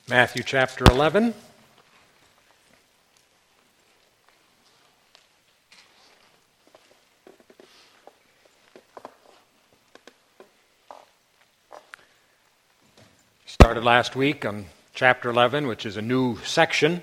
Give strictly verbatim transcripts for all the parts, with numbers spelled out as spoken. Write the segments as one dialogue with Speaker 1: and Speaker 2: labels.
Speaker 1: Matthew chapter eleven. Started last week on chapter eleven, which is a new section.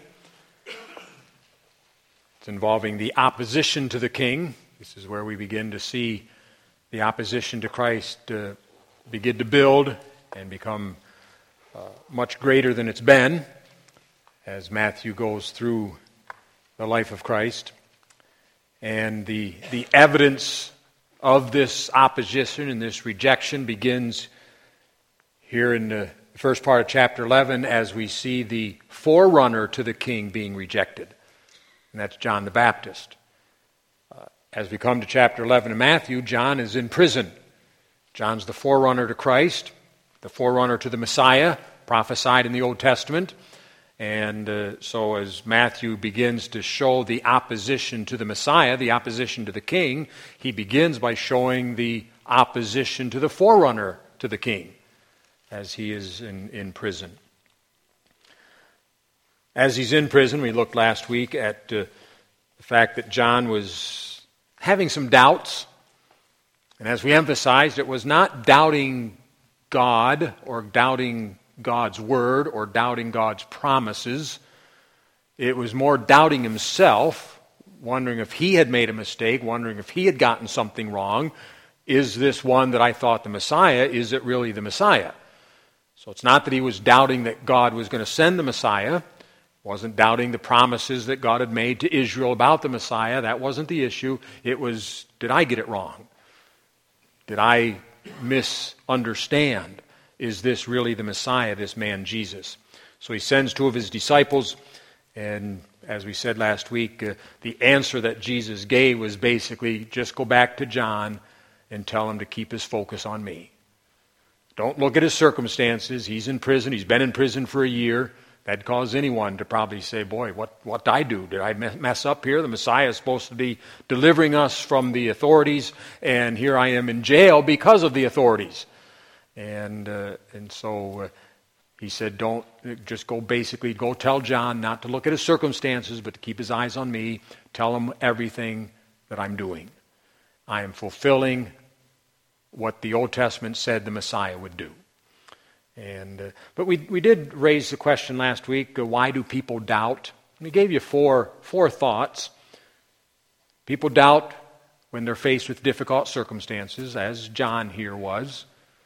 Speaker 1: It's involving the opposition to the king. This is where we begin to see the opposition to Christ uh, begin to build and become uh, much greater than it's been as Matthew goes through the life of Christ. And the, the evidence of this opposition and this rejection begins here in the first part of chapter eleven as we see the forerunner to the king being rejected. And that's John the Baptist. Uh, as we come to chapter eleven of Matthew, John is in prison. John's the forerunner to Christ, the forerunner to the Messiah, prophesied in the Old Testament. And uh, so as Matthew begins to show the opposition to the Messiah, the opposition to the king, he begins by showing the opposition to the forerunner to the king as he is in, in prison. As he's in prison, we looked last week at uh, the fact that John was having some doubts. And as we emphasized, it was not doubting God or doubting God's word or doubting God's promises. It was more doubting himself, wondering if he had made a mistake, wondering if he had gotten something wrong. Is this one that I thought the Messiah? Is it really the Messiah? So it's not that he was doubting that God was going to send the Messiah. Wasn't doubting the promises that God had made to Israel about the Messiah. That wasn't the issue. It was, did I get it wrong? Did I misunderstand? Is this really the Messiah, this man Jesus? So he sends two of his disciples, and as we said last week, uh, the answer that Jesus gave was basically, just go back to John and tell him to keep his focus on me. Don't look at his circumstances. He's in prison. He's been in prison for a year. That'd cause anyone to probably say, boy, what, what did I do? Did I mess up here? The Messiah is supposed to be delivering us from the authorities, and here I am in jail because of the authorities. And uh, and so uh, he said, don't, just go basically, go tell John not to look at his circumstances, but to keep his eyes on me. Tell him everything that I'm doing. I am fulfilling what the Old Testament said the Messiah would do. And uh, but we we did raise the question last week, uh, why do people doubt? We gave you four four thoughts. People doubt when they're faced with difficult circumstances, as John here was.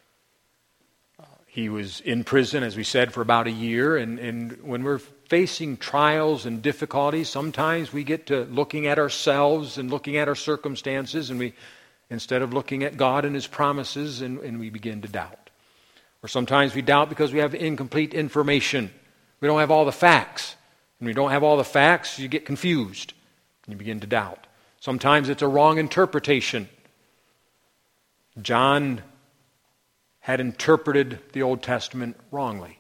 Speaker 1: Uh, he was in prison, as we said, for about a year, and, and when we're facing trials and difficulties, sometimes we get to looking at ourselves and looking at our circumstances, and we, instead of looking at God and His promises, and, and we begin to doubt. Or sometimes we doubt because we have incomplete information. We don't have all the facts. When we don't have all the facts, you get confused and you begin to doubt. Sometimes it's a wrong interpretation. John had interpreted the Old Testament wrongly.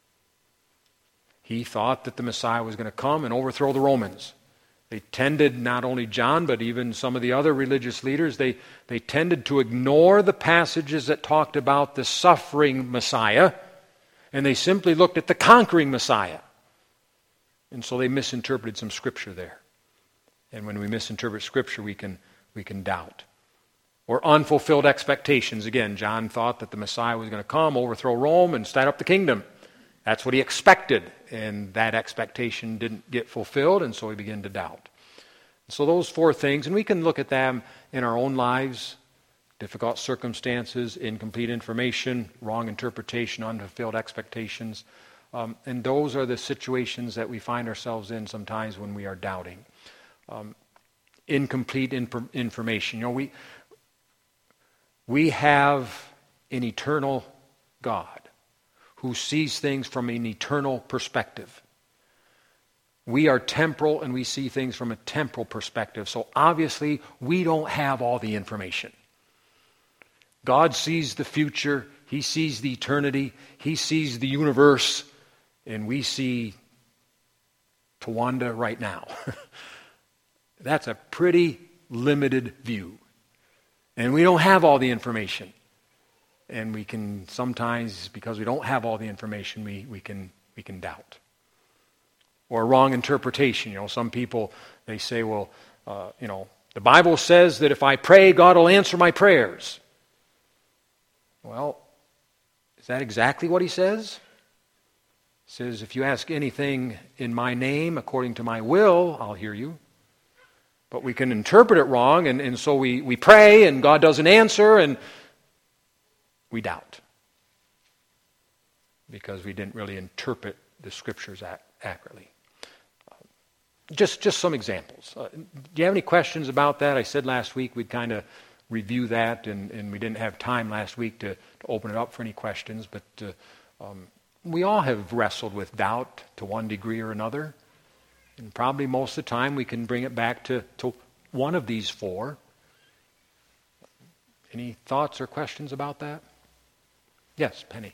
Speaker 1: He thought that the Messiah was going to come and overthrow the Romans. They tended, not only John, but even some of the other religious leaders, they, they tended to ignore the passages that talked about the suffering Messiah, and they simply looked at the conquering Messiah. And so they misinterpreted some Scripture there. And when we misinterpret Scripture, we can, we can doubt. Or unfulfilled expectations. Again, John thought that the Messiah was going to come, overthrow Rome, and set up the kingdom. That's what he expected, and that expectation didn't get fulfilled, and so he began to doubt. So those four things, and we can look at them in our own lives: difficult circumstances, incomplete information, wrong interpretation, unfulfilled expectations. Um, and those are the situations that we find ourselves in sometimes when we are doubting. Um, incomplete inf- information. You know, we we have an eternal God who sees things from an eternal perspective. We are temporal and we see things from a temporal perspective. So obviously we don't have all the information. God sees the future. He sees the eternity. He sees the universe. And we see Tawanda right now. That's a pretty limited view. And we don't have all the information. And we can sometimes, because we don't have all the information, we, we can we can doubt. Or a wrong interpretation. You know, some people, they say, well, uh, you know, the Bible says that if I pray, God will answer my prayers. Well, is that exactly what he says? He says, if you ask anything in my name, according to my will, I'll hear you. But we can interpret it wrong, and, and so we, we pray, and God doesn't answer, and we doubt. Because we didn't really interpret the Scriptures ac- accurately. Just just some examples. Uh, do you have any questions about that? I said last week we'd kind of review that, and, and we didn't have time last week to, to open it up for any questions, but uh, um, we all have wrestled with doubt to one degree or another, and probably most of the time we can bring it back to, to one of these four. Any thoughts or questions about that? Yes, Penny.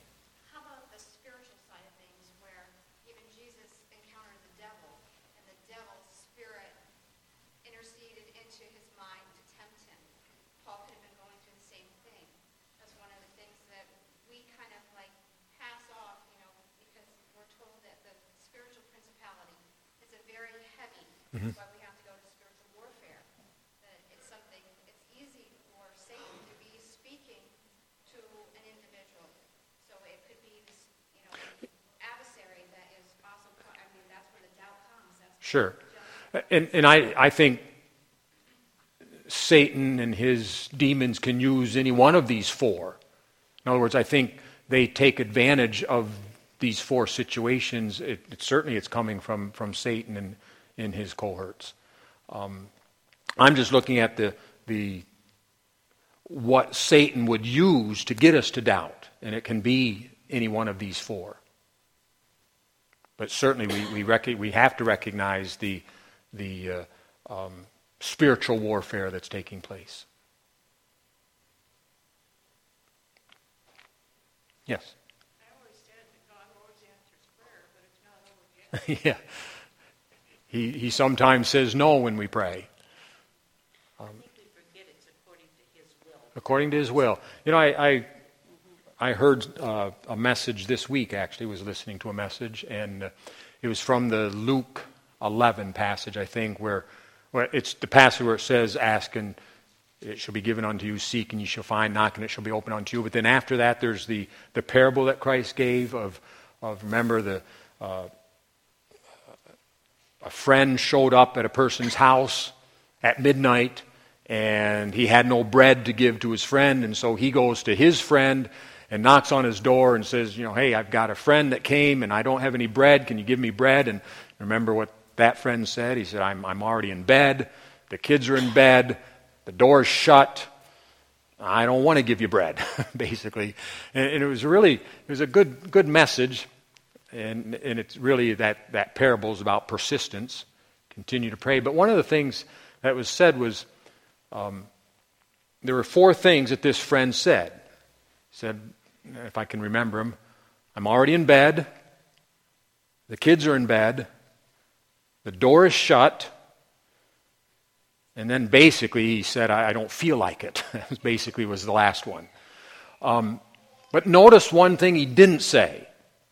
Speaker 2: Mm-hmm. That's why we have to go to spiritual warfare. That it's something, it's easy for Satan to be speaking to an individual. So it could be this, you know, adversary that is also, I mean, that's where the doubt comes. That's
Speaker 1: sure. And, and I, I think Satan and his demons can use any one of these four. In other words, I think they take advantage of these four situations. It, it, certainly it's coming from, from Satan and in his cohorts. Um, I'm just looking at the the what Satan would use to get us to doubt, and it can be any one of these four. But certainly we we, rec- we have to recognize the the uh, um, spiritual warfare that's taking place. Yes.
Speaker 2: I always said that God always answers prayer, but it's not always
Speaker 1: yeah. He he sometimes says no when we pray.
Speaker 2: Um, I think we forget it's according to His will.
Speaker 1: According to His will. You know, I I, I heard uh, a message this week, actually, was listening to a message, and uh, it was from the Luke eleven passage, I think, where, where it's the passage where it says, ask and it shall be given unto you, seek and you shall find, knock and it shall be opened unto you. But then after that, there's the, the parable that Christ gave of, of remember, the... Uh, A friend showed up at a person's house at midnight, and he had no bread to give to his friend, and so he goes to his friend and knocks on his door and says, you know, hey, I've got a friend that came, and I don't have any bread. Can you give me bread? And remember what that friend said? He said, I'm, I'm already in bed. The kids are in bed. The door's shut. I don't want to give you bread, basically. And, and it was really, it was a good, good message. And, and it's really that, that parable is about persistence. Continue to pray. But one of the things that was said was, um, there were four things that this friend said. He said, if I can remember them, I'm already in bed. The kids are in bed. The door is shut. And then basically he said, I, I don't feel like it. That basically was the last one. Um, but notice one thing he didn't say.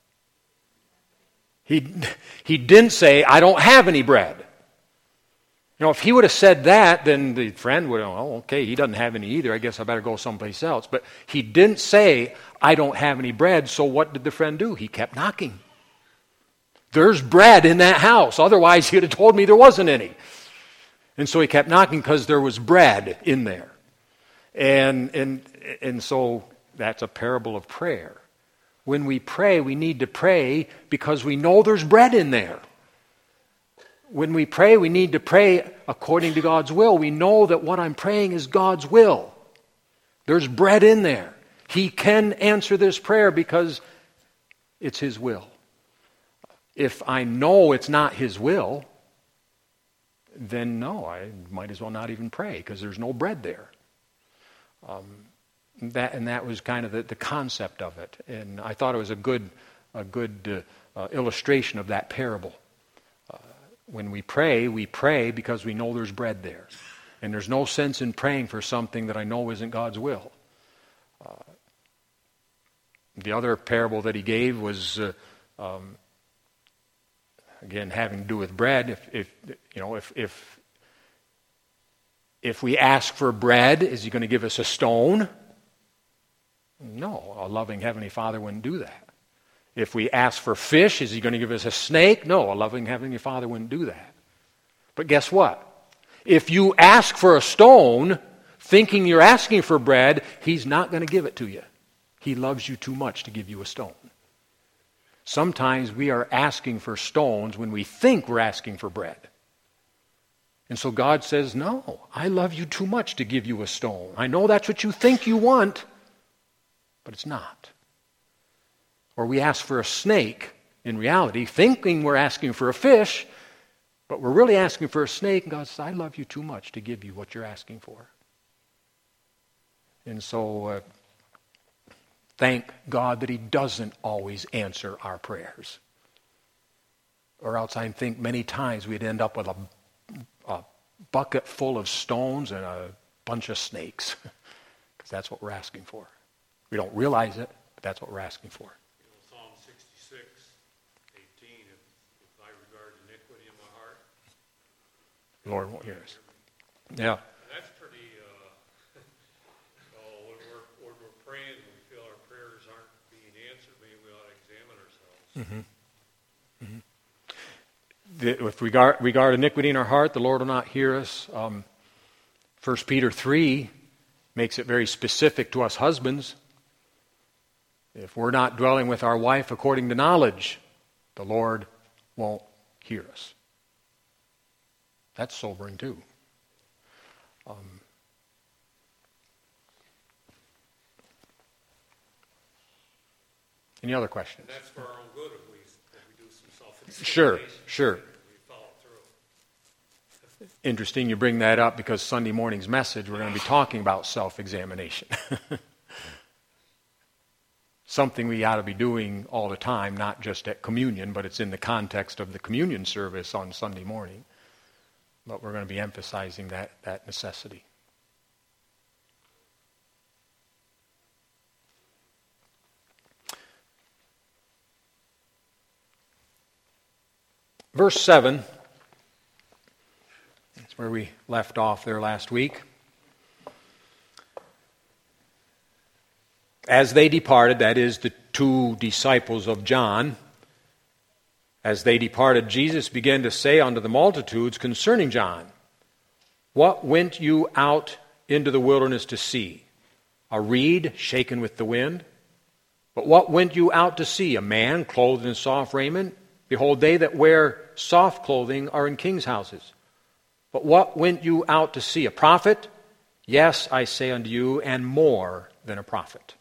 Speaker 1: He, he didn't say, I don't have any bread. You know, if he would have said that, then the friend would have, oh, okay, he doesn't have any either. I guess I better go someplace else. But he didn't say, I don't have any bread. So what did the friend do? He kept knocking. There's bread in that house. Otherwise, he would have told me there wasn't any. And so he kept knocking because there was bread in there. And, and, and so that's a parable of prayer. When we pray, we need to pray because we know there's bread in there. When we pray, we need to pray according to God's will. We know that what I'm praying is God's will. There's bread in there. He can answer this prayer because it's His will. If I know it's not His will, then no, I might as well not even pray because there's no bread there. Um, That and that was kind of the, the concept of it, and I thought it was a good, a good uh, uh, illustration of that parable. Uh, when we pray, we pray because we know there's bread there, and there's no sense in praying for something that I know isn't God's will. Uh, the other parable that he gave was uh, um, again, having to do with bread, if, if you know, if if if we ask for bread, is he going to give us a stone? No, a loving Heavenly Father wouldn't do that. If we ask for fish, is he going to give us a snake? No, a loving Heavenly Father wouldn't do that. But guess what? If you ask for a stone, thinking you're asking for bread, he's not going to give it to you. He loves you too much to give you a stone. Sometimes we are asking for stones when we think we're asking for bread. And so God says, no, I love you too much to give you a stone. I know that's what you think you want, but it's not. Or we ask for a snake, in reality, thinking we're asking for a fish, but we're really asking for a snake, and God says, I love you too much to give you what you're asking for. And so, uh, thank God that he doesn't always answer our prayers. Or else I think many times we'd end up with a, a bucket full of stones and a bunch of snakes. Because that's what we're asking for. We don't realize it, but that's what we're asking for.
Speaker 3: You know, Psalm sixty-six, eighteen, if, if I regard iniquity in my heart,
Speaker 1: The Lord won't hear us. Yeah.
Speaker 3: that's pretty, uh, so when we're, when we're praying and we feel our prayers aren't being answered, maybe we ought to examine ourselves.
Speaker 1: Mm-hmm. Mm-hmm. The, if we regard, regard iniquity in our heart, the Lord will not hear us. Um, First Peter three makes it very specific to us husbands. If we're not dwelling with our wife according to knowledge, the Lord won't hear us. That's sobering too. Um, any other questions?
Speaker 3: And that's for our own good if we, if we do some self-examination.
Speaker 1: Sure, sure.
Speaker 3: We follow through.
Speaker 1: Interesting you bring that up because Sunday morning's message, we're going to be talking about self-examination. Something we ought to be doing all the time, not just at communion, but it's in the context of the communion service on Sunday morning. But we're going to be emphasizing that, that necessity. Verse seven, that's where we left off there last week. As they departed, that is, the two disciples of John, as they departed, Jesus began to say unto the multitudes concerning John, what went you out into the wilderness to see? A reed shaken with the wind? But what went you out to see? A man clothed in soft raiment? Behold, they that wear soft clothing are in kings' houses. But what went you out to see? A prophet? Yes, I say unto you, and more than a prophet.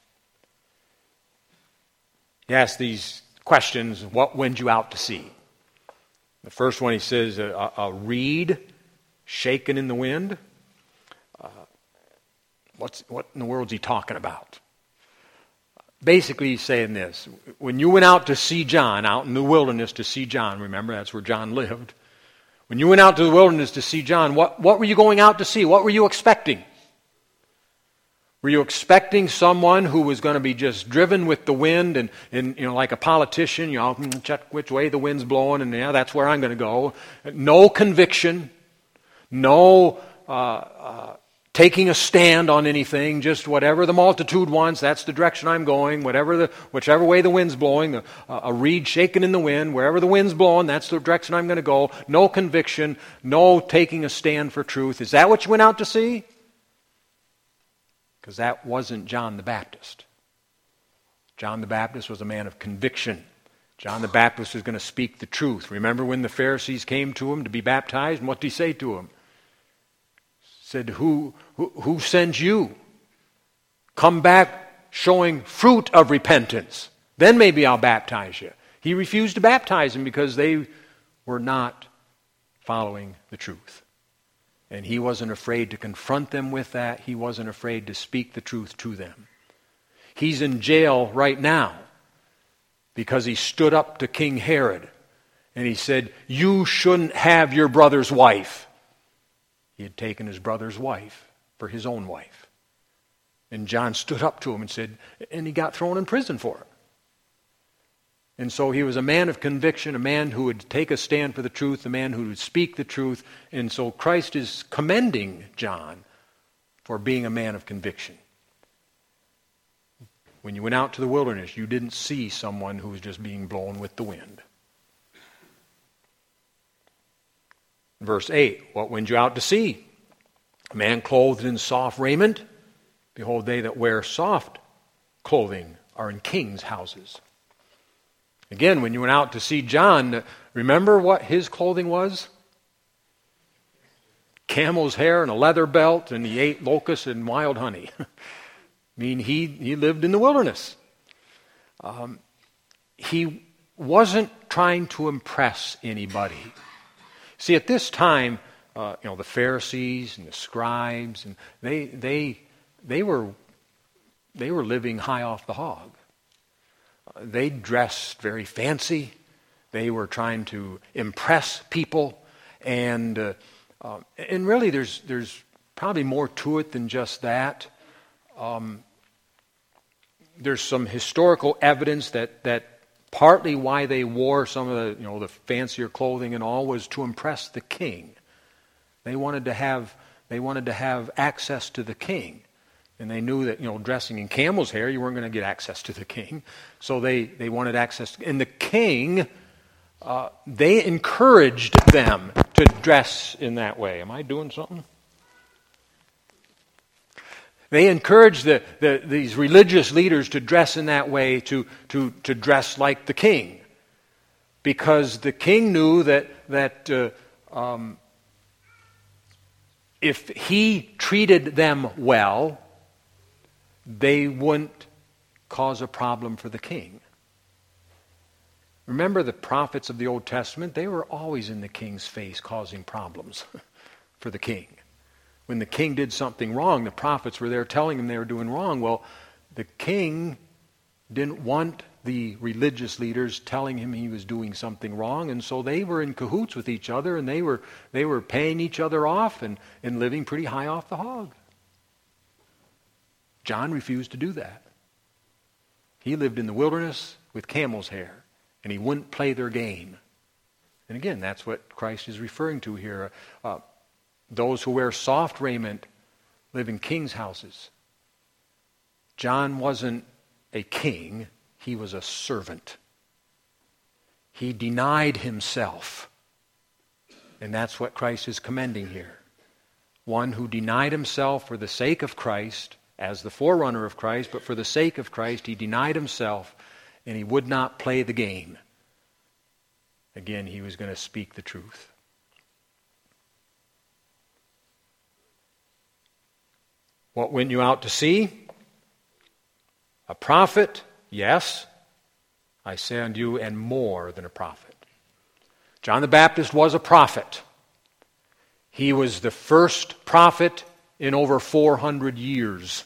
Speaker 1: He asks these questions, what went you out to see? The first one he says, a, a reed shaken in the wind. Uh, what's, what in the world is he talking about? Basically he's saying this. When you went out to see John, out in the wilderness to see John, remember that's where John lived. When you went out to the wilderness to see John, what, what were you going out to see? What were you expecting? Were you expecting someone who was going to be just driven with the wind and, and you know, like a politician, you know, check which way the wind's blowing and yeah, that's where I'm going to go. No conviction, no uh, uh, taking a stand on anything, just whatever the multitude wants, that's the direction I'm going. Whatever the, whichever way the wind's blowing, the, uh, a reed shaken in the wind, wherever the wind's blowing, that's the direction I'm going to go. No conviction, no taking a stand for truth. Is that what you went out to see? Because that wasn't John the Baptist. John the Baptist was a man of conviction. John the Baptist was going to speak the truth. Remember when the Pharisees came to him to be baptized? And what did he say to him? He said, who, who, who sends you? Come back showing fruit of repentance. Then maybe I'll baptize you. He refused to baptize them because they were not following the truth. And he wasn't afraid to confront them with that. He wasn't afraid to speak the truth to them. He's in jail right now because he stood up to King Herod and he said, you shouldn't have your brother's wife. He had taken his brother's wife for his own wife. And John stood up to him and said, and he got thrown in prison for it. And so he was a man of conviction, a man who would take a stand for the truth, a man who would speak the truth. And so Christ is commending John for being a man of conviction. When you went out to the wilderness, you didn't see someone who was just being blown with the wind. Verse eight, what went you out to see? A man clothed in soft raiment? Behold, they that wear soft clothing are in kings' houses. Again, when you went out to see John, remember what his clothing was? Camel's hair and a leather belt, and he ate locusts and wild honey. I mean, he, he lived in the wilderness. Um, he wasn't trying to impress anybody. See, at this time, uh, you know, the Pharisees and the scribes, and they they they were they were living high off the hog. Uh, they dressed very fancy. They were trying to impress people, and uh, uh, and really, there's there's probably more to it than just that. Um, there's some historical evidence that that. Partly why they wore some of the, you know, the fancier clothing and all was to impress the king. They wanted to have they wanted to have access to the king, and they knew that, you know, dressing in camel's hair, you weren't going to get access to the king. So they they wanted access, and the king uh, they encouraged them to dress in that way. Am I doing something? They encouraged the, the, these religious leaders to dress in that way, to, to, to dress like the king. Because the king knew that, that uh, um, if he treated them well, they wouldn't cause a problem for the king. Remember the prophets of the Old Testament? They were always in the king's face causing problems for the king. When the king did something wrong, the prophets were there telling him they were doing wrong. Well, the king didn't want the religious leaders telling him he was doing something wrong, and so they were in cahoots with each other, and they were they were paying each other off and, and living pretty high off the hog. John refused to do that. He lived in the wilderness with camel's hair, and he wouldn't play their game. And again, that's what Christ is referring to here. Uh, Those who wear soft raiment live in kings' houses. John wasn't a king, he was a servant. He denied himself. And that's what Christ is commending here. One who denied himself for the sake of Christ, as the forerunner of Christ, but for the sake of Christ, he denied himself, and he would not play the game. Again, he was going to speak the truth. What went you out to see? A prophet? Yes, I say unto you, and more than a prophet. John the Baptist was a prophet. He was the first prophet in over four hundred years.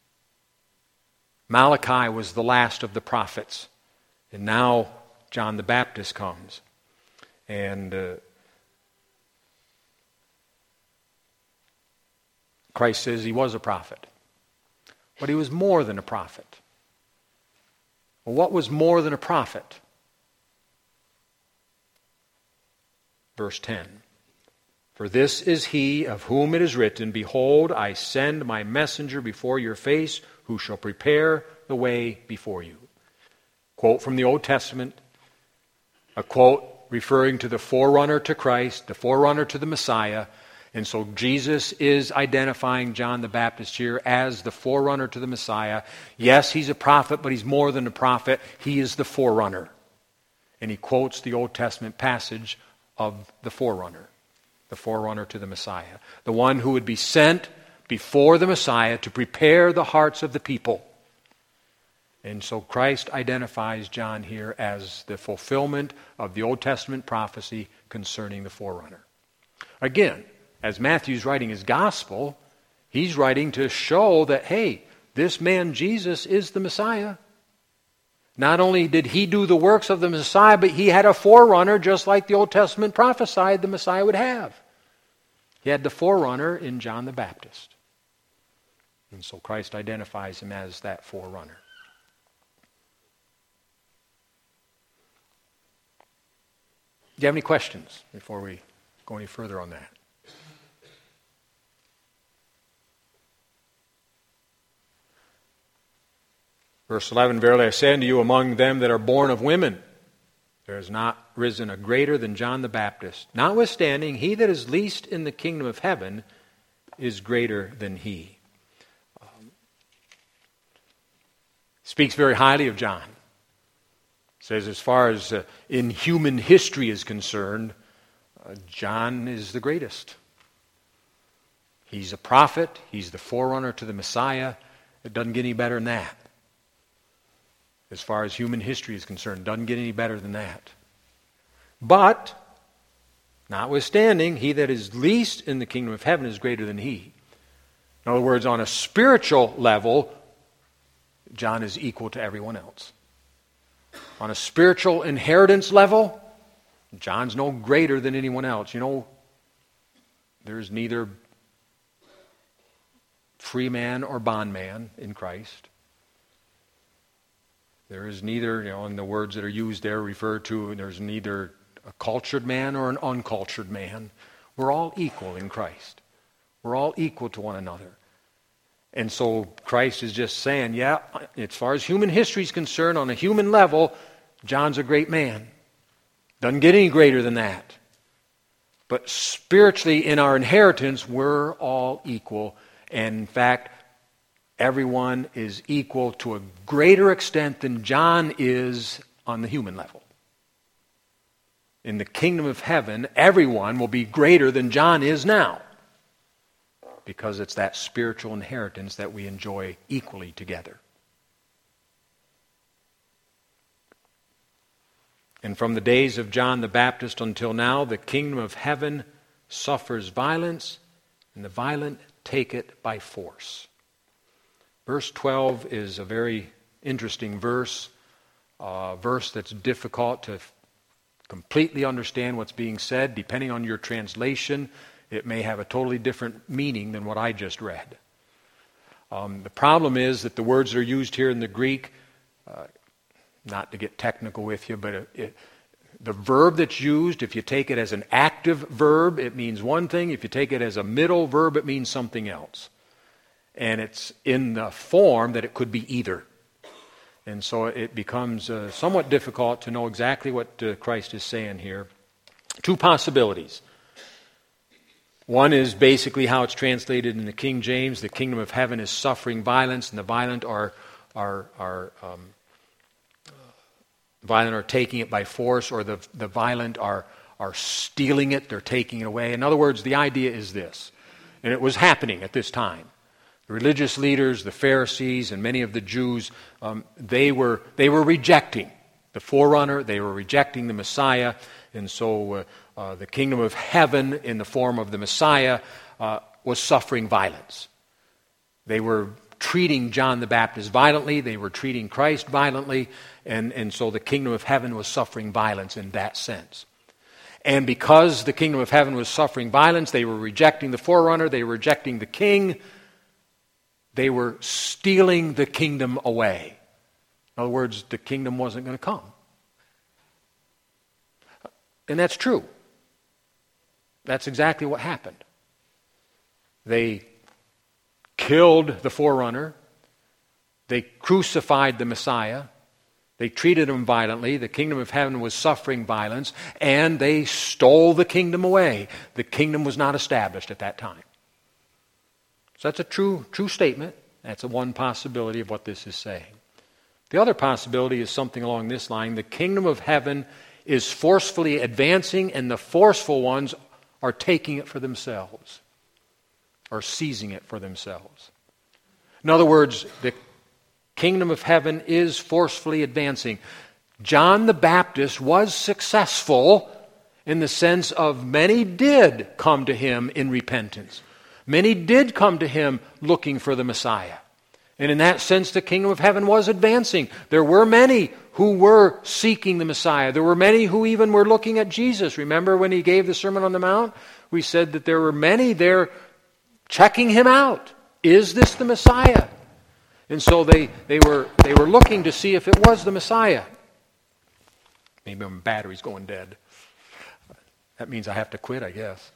Speaker 1: Malachi was the last of the prophets. And now John the Baptist comes. And uh, Christ says he was a prophet. But he was more than a prophet. Well, what was more than a prophet? Verse ten. For this is he of whom it is written, Behold, I send my messenger before your face, who shall prepare the way before you. Quote from the Old Testament. A quote referring to the forerunner to Christ, the forerunner to the Messiah. And so Jesus is identifying John the Baptist here as the forerunner to the Messiah. Yes, he's a prophet, but he's more than a prophet. He is the forerunner. And he quotes the Old Testament passage of the forerunner, the forerunner to the Messiah, the one who would be sent before the Messiah to prepare the hearts of the people. And so Christ identifies John here as the fulfillment of the Old Testament prophecy concerning the forerunner. Again, as Matthew's writing his gospel, he's writing to show that, hey, this man Jesus is the Messiah. Not only did he do the works of the Messiah, but he had a forerunner just like the Old Testament prophesied the Messiah would have. He had the forerunner in John the Baptist. And so Christ identifies him as that forerunner. you have any questions before we go any further on that? Verse eleven, verily I say unto you, among them that are born of women, there has not risen a greater than John the Baptist. Notwithstanding, he that is least in the kingdom of heaven is greater than he. Um, speaks very highly of John. Says as far as uh, in human history is concerned, uh, John is the greatest. He's a prophet. He's the forerunner to the Messiah. It doesn't get any better than that. As far as human history is concerned, doesn't get any better than that. But, notwithstanding, he that is least in the kingdom of heaven is greater than he. In other words, on a spiritual level, John is equal to everyone else. On a spiritual inheritance level, John's no greater than anyone else. You know, there's neither free man or bondman in Christ. There is neither, you know, and the words that are used there refer to, there's neither a cultured man or an uncultured man. We're all equal in Christ. We're all equal to one another. And so Christ is just saying, yeah, as far as human history is concerned, on a human level, John's a great man. Doesn't get any greater than that. But spiritually, in our inheritance, we're all equal. And in fact, everyone is equal to a greater extent than John is on the human level. In the kingdom of heaven, everyone will be greater than John is now, because it's that spiritual inheritance that we enjoy equally together. And from the days of John the Baptist until now, the kingdom of heaven suffers violence, and the violent take it by force. Verse twelve is a very interesting verse, a verse that's difficult to f- completely understand what's being said. Depending on your translation, it may have a totally different meaning than what I just read. Um, the problem is that the words that are used here in the Greek, uh, not to get technical with you, but it, it, the verb that's used, if you take it as an active verb, it means one thing. If you take it as a middle verb, it means something else. And it's in the form that it could be either. And so it becomes uh, somewhat difficult to know exactly what uh, Christ is saying here. Two possibilities. One is basically how it's translated in the King James. The kingdom of heaven is suffering violence, and the violent are are are um, violent are taking it by force, or the the violent are are stealing it. They're taking it away. In other words, the idea is this, and it was happening at this time. The religious leaders, the Pharisees, and many of the Jews, um, they were they were rejecting the forerunner. They were rejecting the Messiah, and so uh, uh, the kingdom of heaven, in the form of the Messiah, uh, was suffering violence. They were treating John the Baptist violently. They were treating Christ violently, and and so the kingdom of heaven was suffering violence in that sense. And because the kingdom of heaven was suffering violence, they were rejecting the forerunner. They were rejecting the king. They were stealing the kingdom away. In other words, the kingdom wasn't going to come. And that's true. That's exactly what happened. They killed the forerunner. They crucified the Messiah. They treated him violently. The kingdom of heaven was suffering violence, and they stole the kingdom away. The kingdom was not established at that time. So that's a true, true statement. That's a one possibility of what this is saying. The other possibility is something along this line. The kingdom of heaven is forcefully advancing, and the forceful ones are taking it for themselves, or seizing it for themselves. In other words, the kingdom of heaven is forcefully advancing. John the Baptist was successful in the sense of many did come to him in repentance. Many did come to him looking for the Messiah. And in that sense, the kingdom of heaven was advancing. There were many who were seeking the Messiah. There were many who even were looking at Jesus. Remember when he gave the Sermon on the Mount? We said that there were many there checking him out. Is this the Messiah? And so they, they were they were looking to see if it was the Messiah. Maybe my battery's going dead. That means I have to quit, I guess.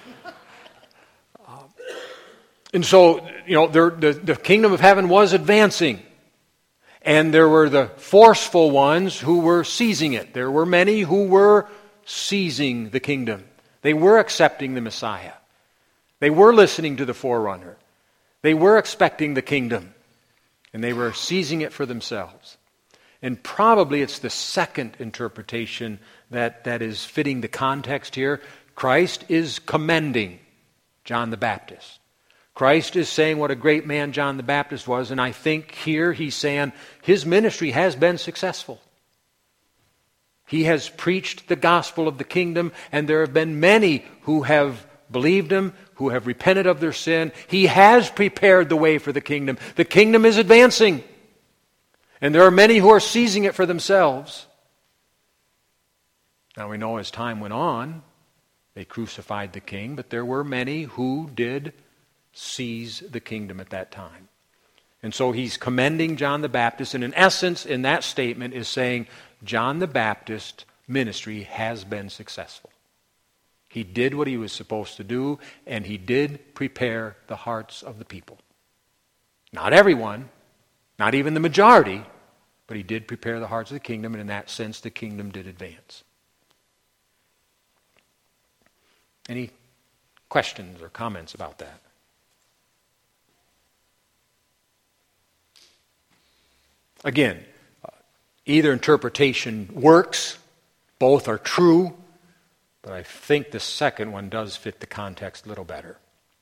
Speaker 1: um, and so, you know, there, the, the kingdom of heaven was advancing. And there were the forceful ones who were seizing it. There were many who were seizing the kingdom. They were accepting the Messiah. They were listening to the forerunner. They were expecting the kingdom. And they were seizing it for themselves. And probably it's the second interpretation that, that is fitting the context here. Christ is commending John the Baptist. Christ is saying what a great man John the Baptist was, and I think here he's saying his ministry has been successful. He has preached the gospel of the kingdom, and there have been many who have believed him, who have repented of their sin. He has prepared the way for the kingdom. The kingdom is advancing, and there are many who are seizing it for themselves. Now we know as time went on, they crucified the king, but there were many who did seize the kingdom at that time. And so he's commending John the Baptist, and in essence, in that statement is saying John the Baptist's ministry has been successful. He did what he was supposed to do, and he did prepare the hearts of the people. Not everyone, not even the majority, but he did prepare the hearts of the kingdom, and in that sense the kingdom did advance. Any questions or comments about that? Again, either interpretation works, both are true, but I think the second one does fit the context a little better.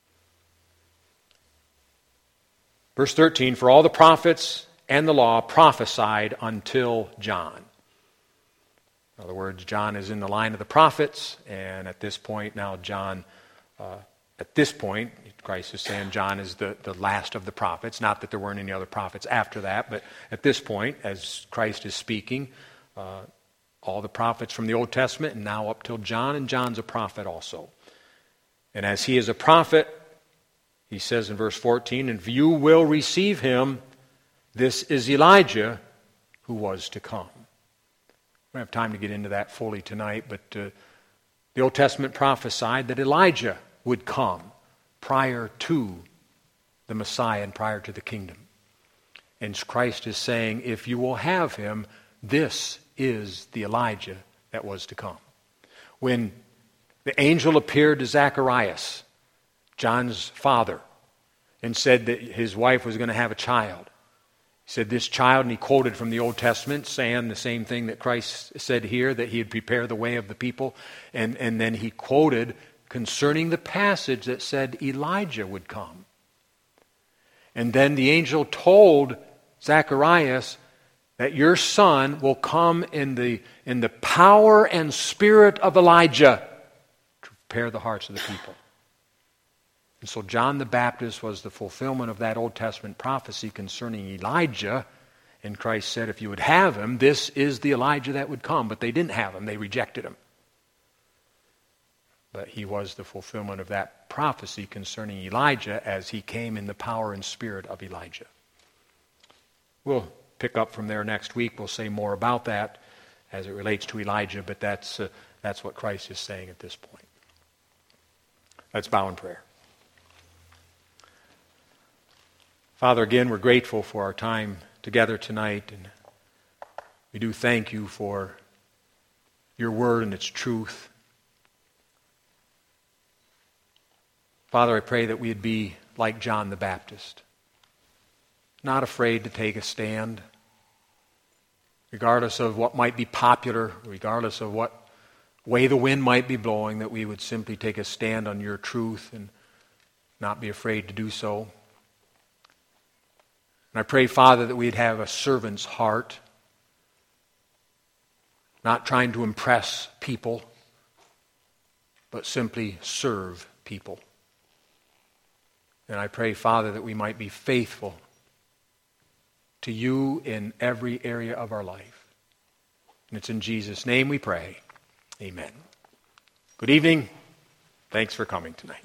Speaker 1: Verse thirteen, for all the prophets and the law prophesied until John. In other words, John is in the line of the prophets, and at this point now John, uh, at this point, Christ is saying John is the, the last of the prophets. Not that there weren't any other prophets after that, but at this point, as Christ is speaking, uh, all the prophets from the Old Testament, and now up till John, and John's a prophet also. And as he is a prophet, he says in verse fourteen, and you will receive him, this is Elijah who was to come. We don't have time to get into that fully tonight, but uh, the Old Testament prophesied that Elijah would come prior to the Messiah and prior to the kingdom. And Christ is saying, if you will have him, this is the Elijah that was to come. When the angel appeared to Zacharias, John's father, and said that his wife was going to have a child, he said, this child, and he quoted from the Old Testament, saying the same thing that Christ said here, that he would prepare the way of the people. And, and then he quoted concerning the passage that said Elijah would come. And then the angel told Zacharias that your son will come in the, in the power and spirit of Elijah to prepare the hearts of the people. And so John the Baptist was the fulfillment of that Old Testament prophecy concerning Elijah. And Christ said, if you would have him, this is the Elijah that would come. But they didn't have him. They rejected him. But he was the fulfillment of that prophecy concerning Elijah as he came in the power and spirit of Elijah. We'll pick up from there next week. We'll say more about that as it relates to Elijah, but that's, uh, that's what Christ is saying at this point. Let's bow in prayer. Father, again, we're grateful for our time together tonight, and we do thank you for your word and its truth. Father, I pray that we'd be like John the Baptist, not afraid to take a stand, regardless of what might be popular, regardless of what way the wind might be blowing, that we would simply take a stand on your truth and not be afraid to do so. And I pray, Father, that we'd have a servant's heart, not trying to impress people, but simply serve people. And I pray, Father, that we might be faithful to you in every area of our life. And it's in Jesus' name we pray. Amen. Good evening. Thanks for coming tonight.